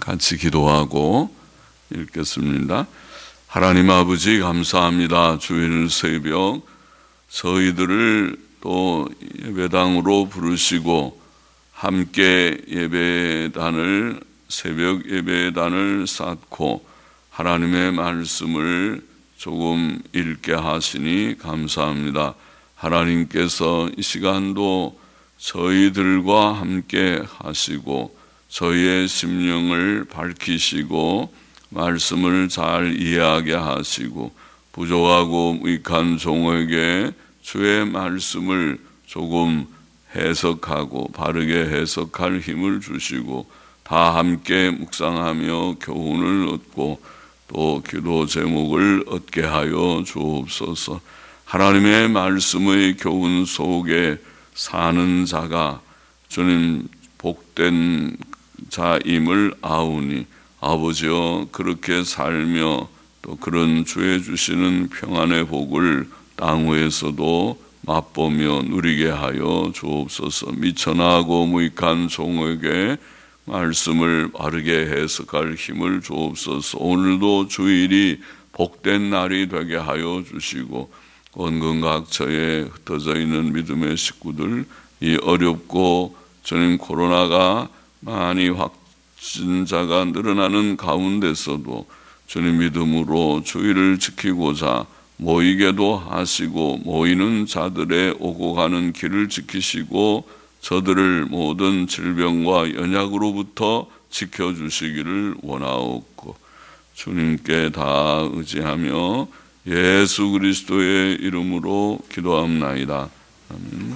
같이 기도하고 읽겠습니다. 하나님 아버지 감사합니다. 주일 새벽 저희들을 또 예배당으로 부르시고 함께 예배단을 새벽 예배단을 쌓고 하나님의 말씀을 조금 읽게 하시니 감사합니다. 하나님께서 이 시간도 저희들과 함께 하시고 저희의 심령을 밝히시고 말씀을 잘 이해하게 하시고 부족하고 무익한 종에게 주의 말씀을 조금 해석하고 바르게 해석할 힘을 주시고 다 함께 묵상하며 교훈을 얻고 또 기도 제목을 얻게 하여 주옵소서. 하나님의 말씀의 교훈 속에 사는 자가 주님 복된 자임을 아우니 아버지여 그렇게 살며 또 그런 주의 주시는 평안의 복을 땅 위에서도 맛보며 누리게 하여 주옵소서. 미천하고 무익한 종에게 말씀을 바르게 해석할 힘을 주옵소서. 오늘도 주일이 복된 날이 되게 하여 주시고 온 각처에 흩어져 있는 믿음의 식구들 이 어렵고 주님 코로나가 많이 확진자가 늘어나는 가운데서도 주님 믿음으로 주의를 지키고자 모이게도 하시고 모이는 자들의 오고 가는 길을 지키시고 저들을 모든 질병과 연약으로부터 지켜주시기를 원하옵고 주님께 다 의지하며 예수 그리스도의 이름으로 기도합나이다. 아멘.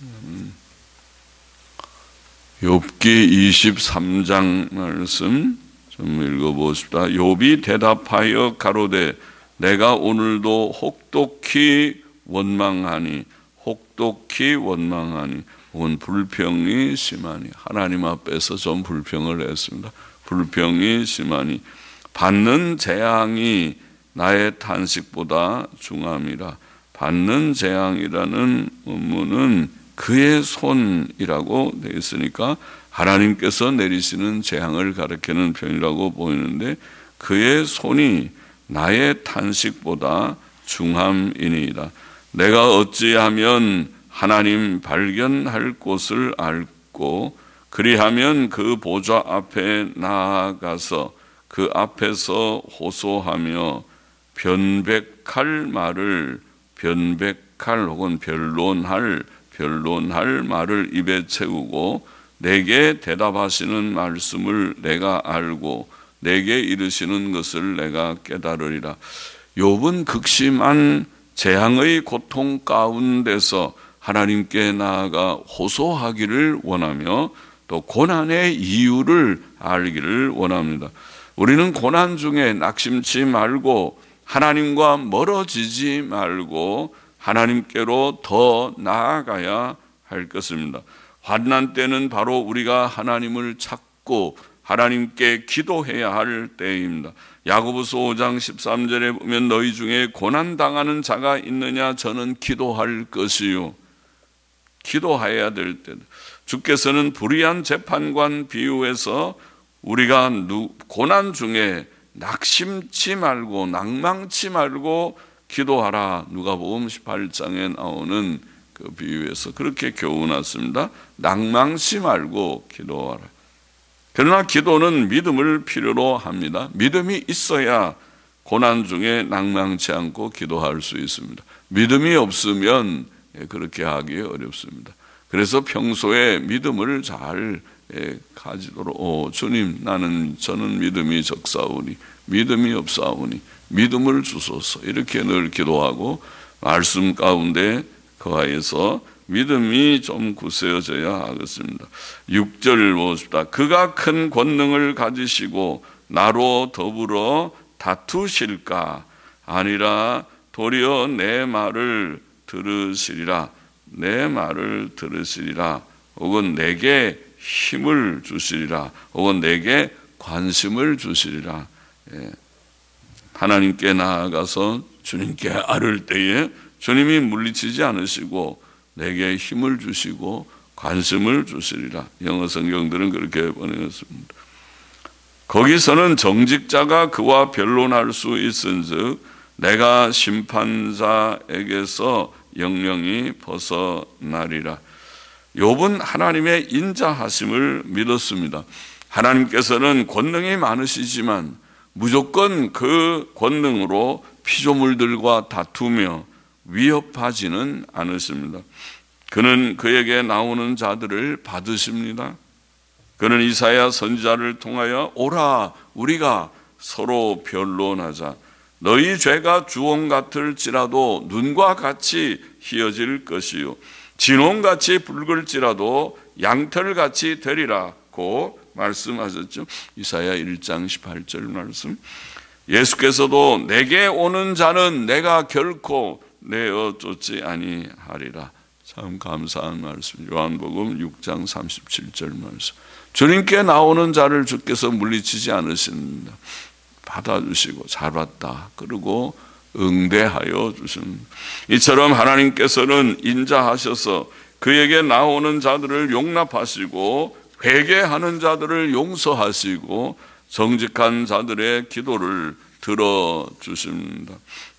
욥기 23장 말씀 좀 읽어보십시다. 욥이 대답하여 가로되 내가 오늘도 혹독히 원망하니 온 불평이 심하니 하나님 앞에서 좀 불평을 했습니다. 불평이 심하니 받는 재앙이 나의 탄식보다 중함이라. 받는 재앙이라는 원문은 그의 손이라고 되어 있으니까 하나님께서 내리시는 재앙을 가리키는 표현이라고 보이는데 그의 손이 나의 탄식보다 중함이니이다. 내가 어찌하면 하나님 발견할 곳을 알고 그리하면 그 보좌 앞에 나아가서 그 앞에서 호소하며 변백할 말을 변백할 혹은 변론할 말을 입에 채우고 내게 대답하시는 말씀을 내가 알고 내게 이르시는 것을 내가 깨달으리라. 욥은 극심한 재앙의 고통 가운데서 하나님께 나아가 호소하기를 원하며 또 고난의 이유를 알기를 원합니다. 우리는 고난 중에 낙심치 말고 하나님과 멀어지지 말고 하나님께로 더 나아가야 할 것입니다. 환난 때는 바로 우리가 하나님을 찾고 하나님께 기도해야 할 때입니다. 야고보서 5장 13절에 보면 너희 중에 고난당하는 자가 있느냐 저는 기도할 것이요. 기도해야 될 때 주께서는 불의한 재판관 비유해서 우리가 고난 중에 낙심치 말고 낭망치 말고 기도하라. 누가복음 18장에 나오는 그 비유에서 그렇게 교훈했습니다. 낭망치 말고 기도하라. 그러나 기도는 믿음을 필요로 합니다. 믿음이 있어야 고난 중에 낭망치 않고 기도할 수 있습니다. 믿음이 없으면 그렇게 하기 어렵습니다. 그래서 평소에 믿음을 잘 가지도록 주님 저는 믿음이 적사오니 믿음이 없사오니 믿음을 주소서 이렇게 늘 기도하고 말씀 가운데 거하여서 믿음이 좀 굳세어져야 하겠습니다. 6절 보십시다. 그가 큰 권능을 가지시고 나로 더불어 다투실까 아니라 도리어 내 말을 들으시리라. 내 말을 들으시리라. 혹은 내게 힘을 주시리라. 혹은 내게 관심을 주시리라. 하나님께 나아가서 주님께 아뢰을 때에 주님이 물리치지 않으시고 내게 힘을 주시고 관심을 주시리라. 영어 성경들은 그렇게 번역했습니다. 거기서는 정직자가 그와 변론할 수 있은즉 내가 심판자에게서 영영이 벗어나리라. 욥은 하나님의 인자하심을 믿었습니다. 하나님께서는 권능이 많으시지만 무조건 그 권능으로 피조물들과 다투며 위협하지는 않으십니다. 그는 그에게 나오는 자들을 받으십니다. 그는 이사야 선지자를 통하여 오라 우리가 서로 변론하자. 너희 죄가 주홍 같을지라도 눈과 같이 희어질 것이요 진홍같이 붉을지라도 양털같이 되리라고 말씀하셨죠. 이사야 1장 18절 말씀. 예수께서도 내게 오는 자는 내가 결코 내어 쫓지 아니하리라. 참 감사한 말씀. 요한복음 6장 37절 말씀. 주님께 나오는 자를 주께서 물리치지 않으십니다. 받아주시고 잘 봤다 그리고 응대하여 주십니다. 이처럼 하나님께서는 인자하셔서 그에게 나오는 자들을 용납하시고 회개하는 자들을 용서하시고 정직한 자들의 기도를 들어주십니다.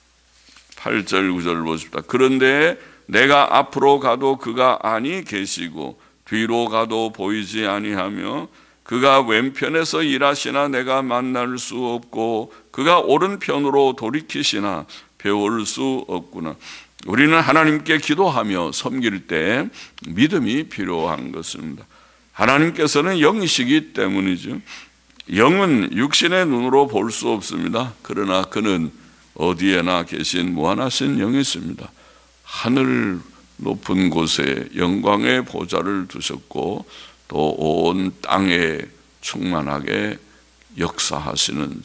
8절 9절 보십시다. 그런데 내가 앞으로 가도 그가 아니 계시고 뒤로 가도 보이지 아니하며 그가 왼편에서 일하시나 내가 만날 수 없고 그가 오른편으로 돌이키시나 배울 수 없구나. 우리는 하나님께 기도하며 섬길 때 믿음이 필요한 것입니다. 하나님께서는 영이시기 때문이죠. 영은 육신의 눈으로 볼 수 없습니다. 그러나 그는 어디에나 계신 무한하신 영이십니다. 하늘 높은 곳에 영광의 보좌를 두셨고 또 온 땅에 충만하게 역사하시는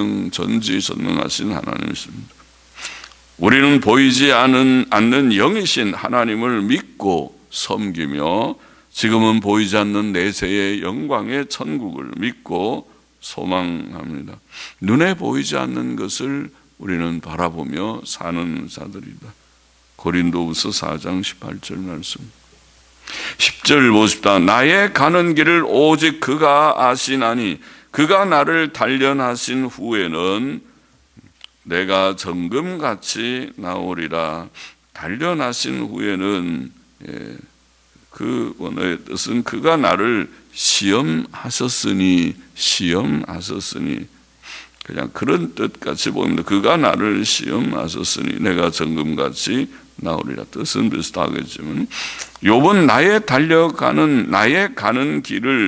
전지전능하신 하나님이십니다. 우리는 보이지 않는 영이신 하나님을 믿고 섬기며 지금은 보이지 않는 내세의 영광의 천국을 믿고 소망합니다. 눈에 보이지 않는 것을 우리는 바라보며 사는 자들이다. 고린도후서 4장 18절 말씀. 10절 보십시다. 나의 가는 길을 오직 그가 아시나니 그가 나를 단련하신 후에는 내가 정금같이 나오리라. 단련하신 후에는 그 원어의 뜻은 그가 나를 시험하셨으니 그냥 그런 뜻같이 보입니다. 그가 나를 시험하셨으니 내가 정금같이 나오리라. 뜻은 비슷하겠지만 욥은 나의 가는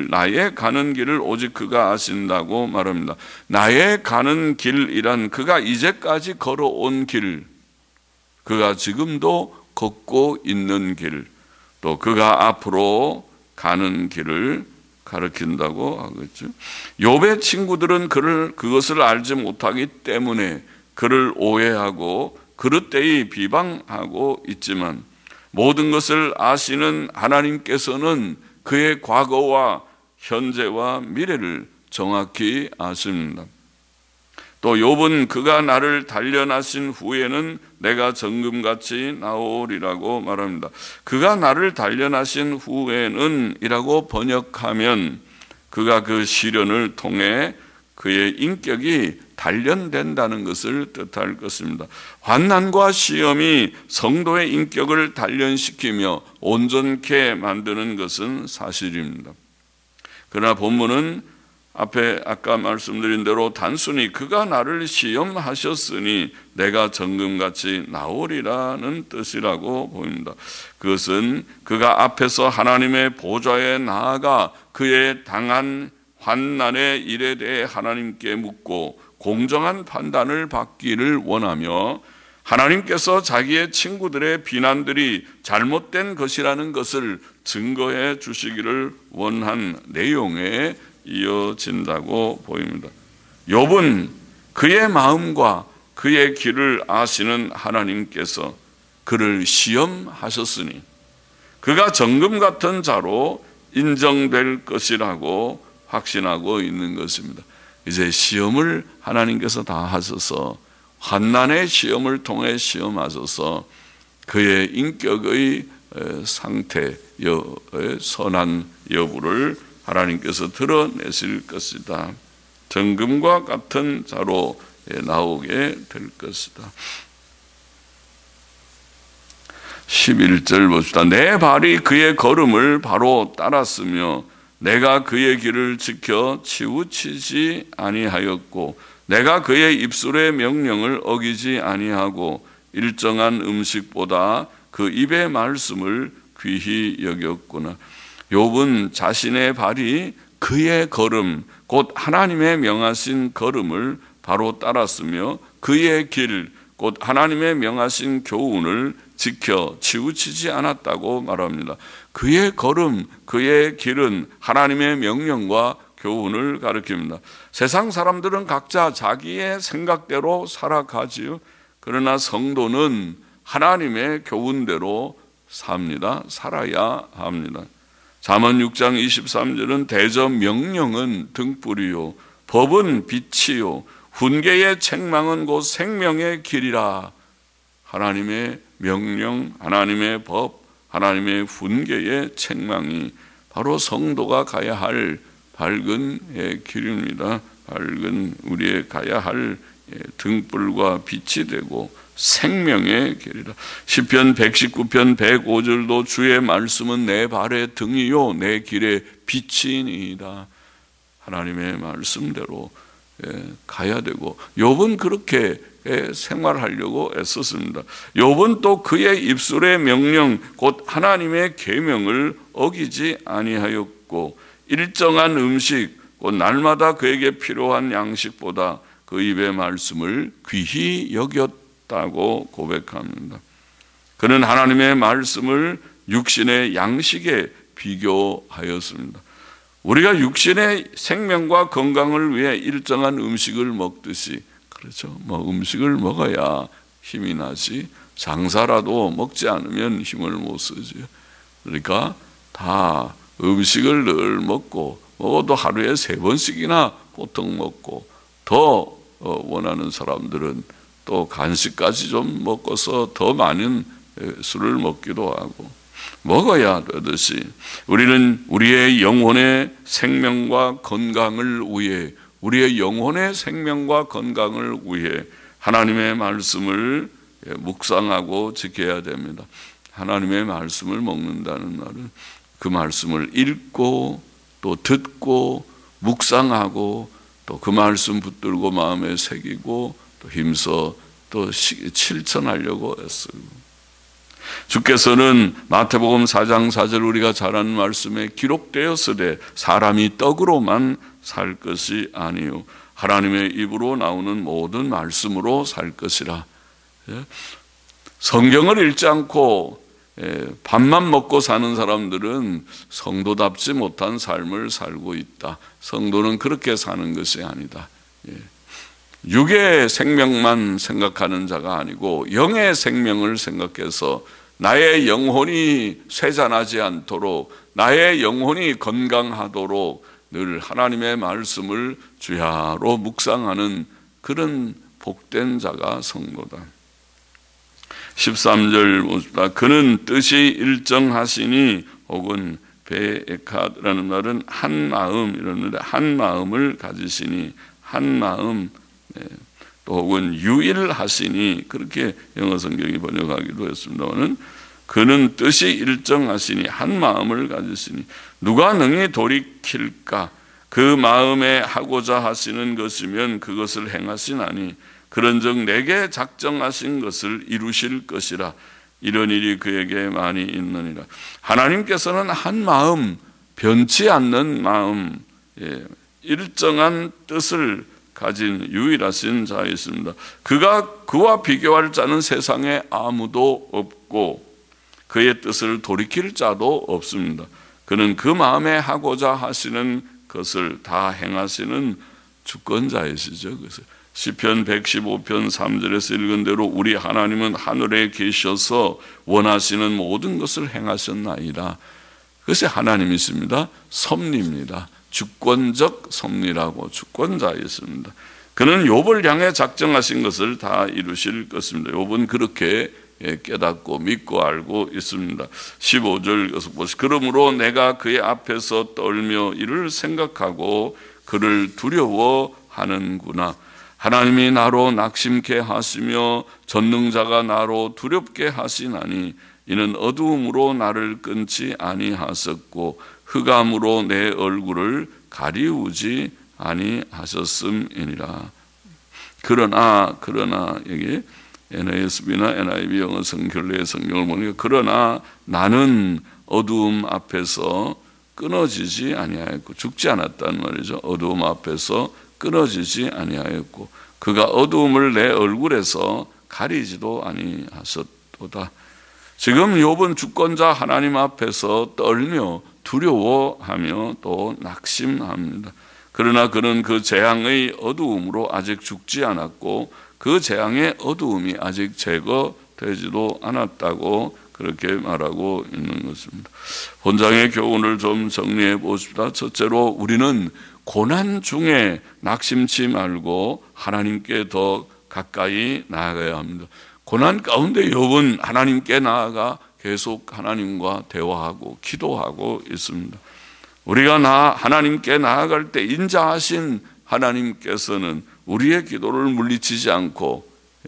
길을 오직 그가 아신다고 말합니다. 나의 가는 길이란 그가 이제까지 걸어온 길, 그가 지금도 걷고 있는 길, 또 그가 앞으로 가는 길을 가르친다고 하겠죠. 욥의 친구들은 그것을 알지 못하기 때문에 그를 오해하고 그릇되이 비방하고 있지만 모든 것을 아시는 하나님께서는 그의 과거와 현재와 미래를 정확히 아십니다. 또 욥은 그가 나를 단련하신 후에는 내가 정금같이 나오리라고 말합니다. 그가 나를 단련하신 후에는 이라고 번역하면 그가 그 시련을 통해 그의 인격이 단련된다는 것을 뜻할 것입니다. 환난과 시험이 성도의 인격을 단련시키며 온전케 만드는 것은 사실입니다. 그러나 본문은 앞에 아까 말씀드린 대로 단순히 그가 나를 시험하셨으니 내가 정금같이 나오리라는 뜻이라고 보입니다. 그것은 그가 앞에서 하나님의 보좌에 나아가 그의 당한 환난의 일에 대해 하나님께 묻고 공정한 판단을 받기를 원하며 하나님께서 자기의 친구들의 비난들이 잘못된 것이라는 것을 증거해 주시기를 원한 내용에 이어진다고 보입니다. 욥은 그의 마음과 그의 길을 아시는 하나님께서 그를 시험하셨으니 그가 정금 같은 자로 인정될 것이라고 확신하고 있는 것입니다. 이제 시험을 하나님께서 다 하셔서 환난의 시험을 통해 시험하셔서 그의 인격의 상태, 선한 여부를 하나님께서 드러내실 것이다. 정금과 같은 자로 나오게 될 것이다. 11절 봅시다. 내 발이 그의 걸음을 바로 따랐으며 내가 그의 길을 지켜 치우치지 아니하였고 내가 그의 입술의 명령을 어기지 아니하고 일정한 음식보다 그 입의 말씀을 귀히 여겼구나. 욥은 자신의 발이 그의 걸음, 곧 하나님의 명하신 걸음을 바로 따랐으며 그의 길, 곧 하나님의 명하신 교훈을 지켜 치우치지 않았다고 말합니다. 그의 걸음, 그의 길은 하나님의 명령과 교훈을 가리킵니다. 세상 사람들은 각자 자기의 생각대로 살아가지요. 그러나 성도는 하나님의 교훈대로 삽니다. 살아야 합니다. 잠언 6장 23절은 대저 명령은 등불이요 법은 빛이요 훈계의 책망은 곧 생명의 길이라. 하나님의 명령, 하나님의 법, 하나님의 훈계의 책망이 바로 성도가 가야 할 밝은 길입니다. 밝은 우리의 가야 할 등불과 빛이 되고 생명의 길이라. 시편 119편 105절도 주의 말씀은 내 발의 등이요 내 길의 빛이니이다. 하나님의 말씀대로 가야 되고 욥은 그렇게 생활하려고 애썼습니다. 욥은 또 그의 입술의 명령 곧 하나님의 계명을 어기지 아니하였고 일정한 음식 곧 날마다 그에게 필요한 양식보다 그 입의 말씀을 귀히 여겼다고 고백합니다. 그는 하나님의 말씀을 육신의 양식에 비교하였습니다. 우리가 육신의 생명과 건강을 위해 일정한 음식을 먹듯이 그렇죠. 음식을 먹어야 힘이 나지 장사라도 먹지 않으면 힘을 못 쓰죠. 그러니까 다 음식을 늘 먹어도 하루에 3번씩이나 보통 먹고 더 원하는 사람들은 또 간식까지 좀 먹어서 더 많은 술을 먹기도 하고 먹어야 되듯이 우리는 우리의 영혼의 생명과 건강을 위해 우리의 영혼의 생명과 건강을 위해 하나님의 말씀을 묵상하고 지켜야 됩니다. 하나님의 말씀을 먹는다는 말은 그 말씀을 읽고 또 듣고 묵상하고 또 그 말씀 붙들고 마음에 새기고 또 힘써 또 실천하려고 애쓰고 주께서는 마태복음 4장 4절 우리가 잘 아는 말씀에 기록되었으되 사람이 떡으로만 살 것이 아니요 하나님의 입으로 나오는 모든 말씀으로 살 것이라. 성경을 읽지 않고 밥만 먹고 사는 사람들은 성도답지 못한 삶을 살고 있다. 성도는 그렇게 사는 것이 아니다. 육의 생명만 생각하는 자가 아니고 영의 생명을 생각해서 나의 영혼이 쇠잔하지 않도록 나의 영혼이 건강하도록 늘 하나님의 말씀을 주야로 묵상하는 그런 복된 자가 성도다. 13절 봅시다. 그는 뜻이 일정하시니 혹은 베에카드라는 말은 한 마음 이러는데 한 마음을 가지시니 한 마음 또 혹은 유일하시니 그렇게 영어 성경이 번역하기도 했습니다만 그는 뜻이 일정하시니 한 마음을 가지시니 누가 능히 돌이킬까? 그 마음에 하고자 하시는 것이면 그것을 행하시나니 그런즉 내게 작정하신 것을 이루실 것이라. 이런 일이 그에게 많이 있느니라. 하나님께서는 한 마음, 변치 않는 마음, 일정한 뜻을 가진 유일하신 자이십니다. 그와 비교할 자는 세상에 아무도 없고 그의 뜻을 돌이킬 자도 없습니다. 그는 그 마음에 하고자 하시는 것을 다 행하시는 주권자이시죠. 그래서 시편 115편 3절에서 읽은 대로 우리 하나님은 하늘에 계셔서 원하시는 모든 것을 행하셨나이다. 그것이 하나님이십니다. 섭리입니다. 주권적 섭리라고 주권자이십니다. 그는 욥을 향해 작정하신 것을 다 이루실 것입니다. 욥은 그렇게 깨닫고 믿고 알고 있습니다. 15절 여기서 보시죠. 그러므로 내가 그의 앞에서 떨며 이를 생각하고 그를 두려워 하는구나. 하나님이 나로 낙심케 하시며 전능자가 나로 두렵게 하시나니 이는 어두움으로 나를 끊지 아니하셨고 흑암으로 내 얼굴을 가리우지 아니하셨음이니라. 그러나 여기 NASB나 NIV 영어 성결례의 성경을 보니까 그러나 나는 어두움 앞에서 끊어지지 아니하였고, 죽지 않았다는 말이죠. 어두움 앞에서 끊어지지 아니하였고 그가 어두움을 내 얼굴에서 가리지도 아니하셨도다. 지금 욥은 주권자 하나님 앞에서 떨며 두려워하며 또 낙심합니다. 그러나 그는 그 재앙의 어두움으로 아직 죽지 않았고 그 재앙의 어두움이 아직 제거되지도 않았다고 그렇게 말하고 있는 것입니다. 본장의 교훈을 좀 정리해 보십시다. 첫째로 우리는 고난 중에 낙심치 말고 하나님께 더 가까이 나아가야 합니다. 고난 가운데 욥은 하나님께 나아가 계속 하나님과 대화하고 기도하고 있습니다. 우리가 하나님께 나아갈 때 인자하신 하나님께서는 우리의 기도를 물리치지 않고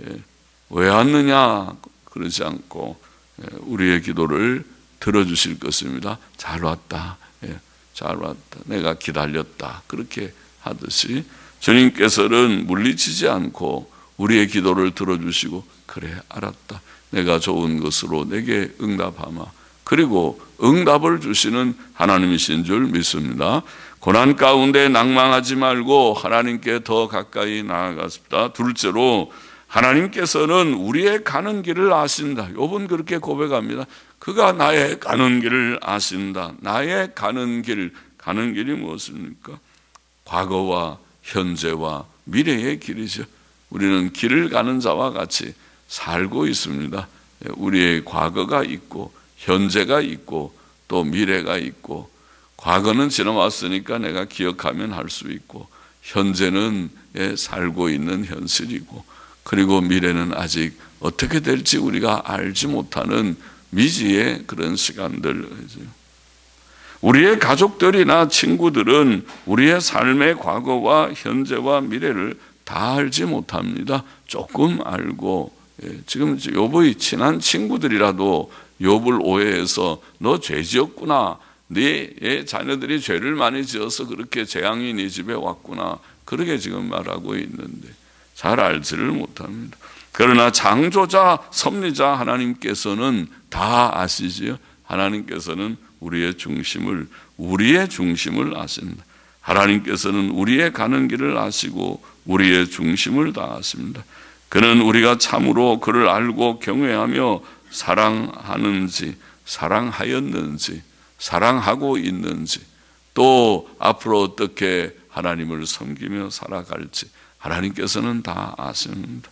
왜 왔느냐 그러지 않고 우리의 기도를 들어주실 것입니다. 잘 왔다, 잘 왔다, 내가 기다렸다, 그렇게 하듯이 주님께서는 물리치지 않고 우리의 기도를 들어주시고 그래 알았다, 내가 좋은 것으로 내게 응답하마, 그리고 응답을 주시는 하나님이신 줄 믿습니다. 고난 가운데 낭망하지 말고 하나님께 더 가까이 나아갔습니다. 둘째로 하나님께서는 우리의 가는 길을 아신다. 욥은 그렇게 고백합니다. 그가 나의 가는 길을 아신다. 나의 가는 길이 무엇입니까? 과거와 현재와 미래의 길이죠. 우리는 길을 가는 자와 같이 살고 있습니다. 우리의 과거가 있고 현재가 있고 또 미래가 있고, 과거는 지나왔으니까 내가 기억하면 할 수 있고, 현재는 살고 있는 현실이고, 그리고 미래는 아직 어떻게 될지 우리가 알지 못하는 미지의 그런 시간들이죠. 우리의 가족들이나 친구들은 우리의 삶의 과거와 현재와 미래를 다 알지 못합니다. 조금 알고, 지금 욥의 친한 친구들이라도 욥을 오해해서 너 죄 지었구나, 네 자녀들이 죄를 많이 지어서 그렇게 재앙이 네 집에 왔구나, 그렇게 지금 말하고 있는데 잘 알지를 못합니다. 그러나 창조자 섭리자 하나님께서는 다 아시지요. 하나님께서는 우리의 중심을 아십니다. 하나님께서는 우리의 가는 길을 아시고 우리의 중심을 다 아십니다. 그는 우리가 참으로 그를 알고 경외하며 사랑하는지, 사랑하였는지, 사랑하고 있는지, 또 앞으로 어떻게 하나님을 섬기며 살아갈지 하나님께서는 다 아십니다.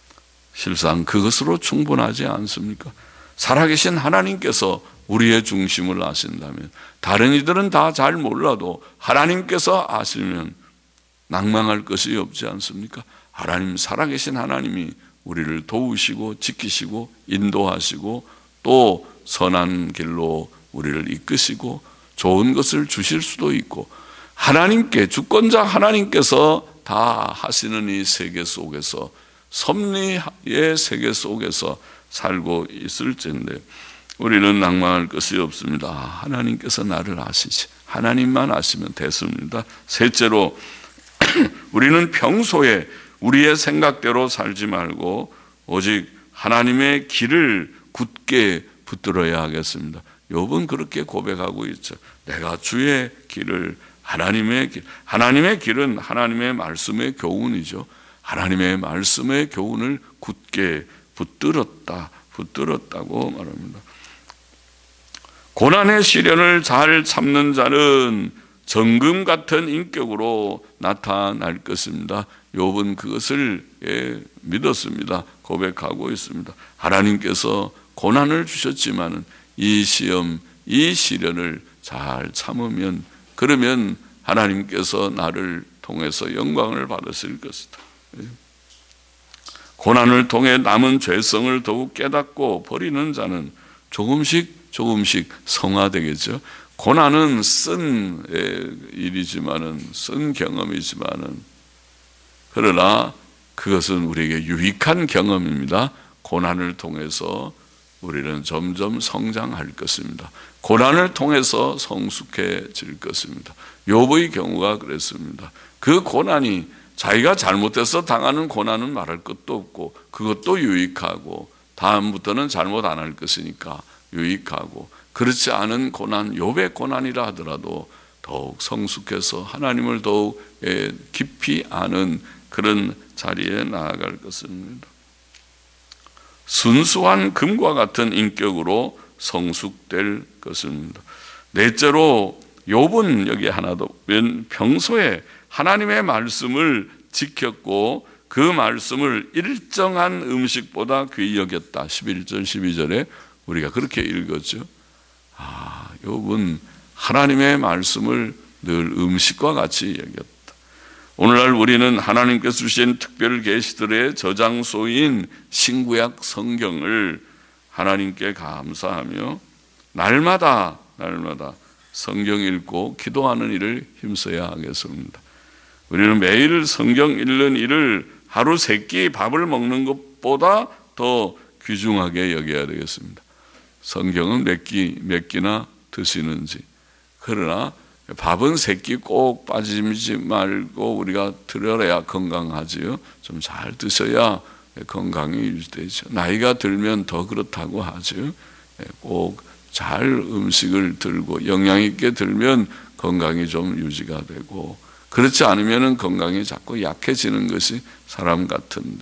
실상 그것으로 충분하지 않습니까? 살아계신 하나님께서 우리의 중심을 아신다면, 다른 이들은 다 잘 몰라도 하나님께서 아시면 낭망할 것이 없지 않습니까? 하나님, 살아계신 하나님이 우리를 도우시고 지키시고 인도하시고 또 선한 길로 우리를 이끄시고 좋은 것을 주실 수도 있고, 하나님께, 주권자 하나님께서 다 하시는 이 세계 속에서, 섭리의 세계 속에서 살고 있을진데 우리는 낭망할 것이 없습니다. 하나님께서 나를 아시지, 하나님만 아시면 됐습니다. 셋째로 우리는 평소에 우리의 생각대로 살지 말고 오직 하나님의 길을 굳게 붙들어야 하겠습니다. 욥은 그렇게 고백하고 있죠. 내가 주의 길을, 하나님의 길은 하나님의 말씀의 교훈이죠. 하나님의 말씀의 교훈을 굳게 붙들었다고 말합니다. 고난의 시련을 잘 참는 자는 정금 같은 인격으로 나타날 것입니다. 욥은 그것을 믿었습니다. 고백하고 있습니다. 하나님께서 고난을 주셨지만 이 시험, 이 시련을 잘 참으면, 그러면 하나님께서 나를 통해서 영광을 받으실 것이다. 고난을 통해 남은 죄성을 더욱 깨닫고 버리는 자는 조금씩 성화되겠죠. 고난은 쓴 일이지만은, 쓴 경험이지만은 그러나 그것은 우리에게 유익한 경험입니다. 고난을 통해서 우리는 점점 성장할 것입니다. 고난을 통해서 성숙해질 것입니다. 욥의 경우가 그랬습니다. 그 고난이 자기가 잘못해서 당하는 고난은 말할 것도 없고 그것도 유익하고 다음부터는 잘못 안 할 것이니까 유익하고, 그렇지 않은 고난, 욥의 고난이라 하더라도 더욱 성숙해서 하나님을 더욱 깊이 아는 그런 자리에 나아갈 것입니다. 순수한 금과 같은 인격으로 성숙될 것입니다. 넷째로 욥은 여기 하나 더, 평소에 하나님의 말씀을 지켰고 그 말씀을 일정한 음식보다 귀히 여겼다. 11절 12절에 우리가 그렇게 읽었죠. 욥은 하나님의 말씀을 늘 음식과 같이 여겼다. 오늘날 우리는 하나님께서 주신 특별 계시들의 저장소인 신구약 성경을 하나님께 감사하며 날마다 성경 읽고 기도하는 일을 힘써야 하겠습니다. 우리는 매일 성경 읽는 일을 하루 3끼 밥을 먹는 것보다 더 귀중하게 여겨야 되겠습니다. 성경은 몇 끼나 드시는지. 그러나 밥은 3끼 꼭 빠지지 말고 우리가 들어야 건강하지요. 좀 잘 드셔야 건강이 유지되죠. 나이가 들면 더 그렇다고 하죠. 꼭 잘 음식을 들고 영양 있게 들면 건강이 좀 유지가 되고, 그렇지 않으면 건강이 자꾸 약해지는 것이 사람 같은데,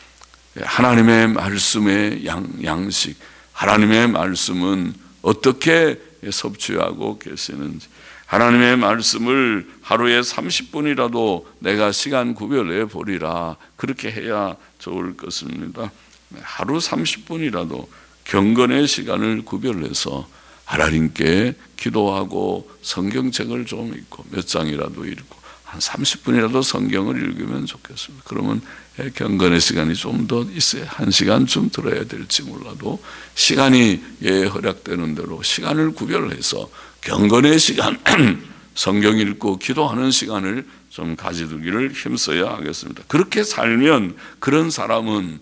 하나님의 말씀의 양식, 하나님의 말씀은 어떻게 섭취하고 계시는지, 하나님의 말씀을 하루에 30분이라도 내가 시간 구별해 보리라, 그렇게 해야 좋을 것입니다. 하루 30분이라도 경건의 시간을 구별해서 하나님께 기도하고 성경책을 좀 읽고 몇 장이라도 읽고 한 30분이라도 성경을 읽으면 좋겠습니다. 그러면 경건의 시간이 좀 더 있어야 1시간쯤 들어야 될지 몰라도 시간이 허락되는 대로 시간을 구별해서 경건의 시간, 성경 읽고 기도하는 시간을 좀 가지두기를 힘써야 하겠습니다. 그렇게 살면 그런 사람은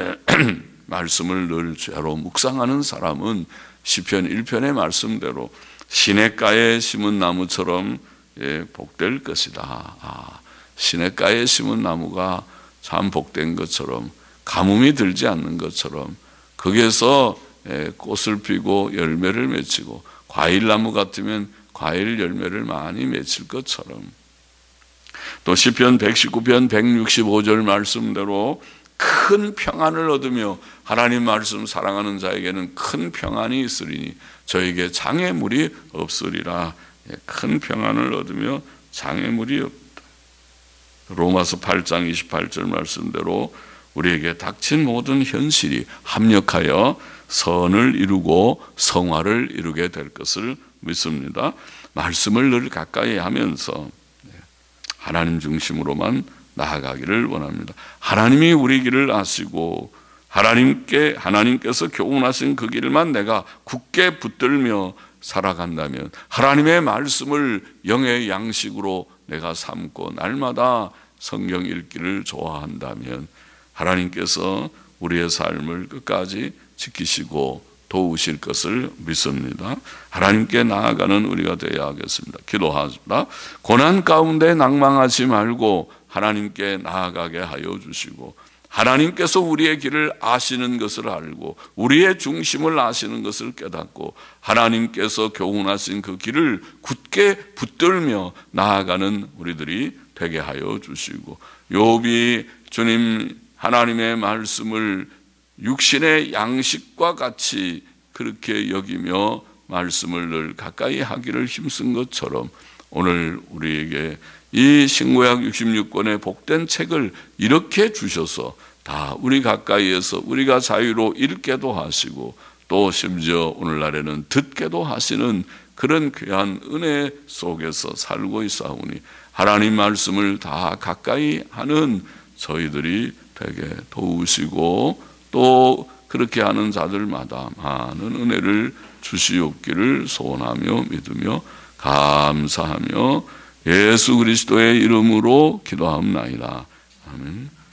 말씀을 늘 죄로 묵상하는 사람은 시편 1편의 말씀대로 시냇가에 심은 나무처럼 복될 것이다. 시냇가에 심은 나무가 참 복된 것처럼, 가뭄이 들지 않는 것처럼, 거기에서 꽃을 피고 열매를 맺히고 과일나무 같으면 과일 열매를 많이 맺힐 것처럼, 또 시편 119편 165절 말씀대로 큰 평안을 얻으며, 하나님 말씀 사랑하는 자에게는 큰 평안이 있으리니 저에게 장애물이 없으리라. 큰 평안을 얻으며 장애물이 없다. 로마서 8장 28절 말씀대로 우리에게 닥친 모든 현실이 합력하여 선을 이루고 성화를 이루게 될 것을 믿습니다. 말씀을 늘 가까이 하면서 하나님 중심으로만 나아가기를 원합니다. 하나님이 우리 길을 아시고 하나님께서 교훈하신 그 길만 내가 굳게 붙들며 살아간다면, 하나님의 말씀을 영의 양식으로 내가 삼고 날마다 성경 읽기를 좋아한다면 하나님께서 우리의 삶을 끝까지 지키시고 도우실 것을 믿습니다. 하나님께 나아가는 우리가 되어야 하겠습니다. 기도하십니다. 고난 가운데 낭망하지 말고 하나님께 나아가게 하여 주시고, 하나님께서 우리의 길을 아시는 것을 알고 우리의 중심을 아시는 것을 깨닫고 하나님께서 교훈하신 그 길을 굳게 붙들며 나아가는 우리들이 되게 하여 주시고, 욥이 주님 하나님의 말씀을 육신의 양식과 같이 그렇게 여기며 말씀을 늘 가까이 하기를 힘쓴 것처럼 오늘 우리에게 이 신구약 66권의 복된 책을 이렇게 주셔서 다 우리 가까이에서 우리가 자유로 읽게도 하시고 또 심지어 오늘날에는 듣게도 하시는 그런 귀한 은혜 속에서 살고 있사오니 하나님 말씀을 다 가까이 하는 저희들이 되게 도우시고 또 그렇게 하는 자들마다 많은 은혜를 주시옵기를 소원하며 믿으며 감사하며 예수 그리스도의 이름으로 기도하옵나이다. 아멘.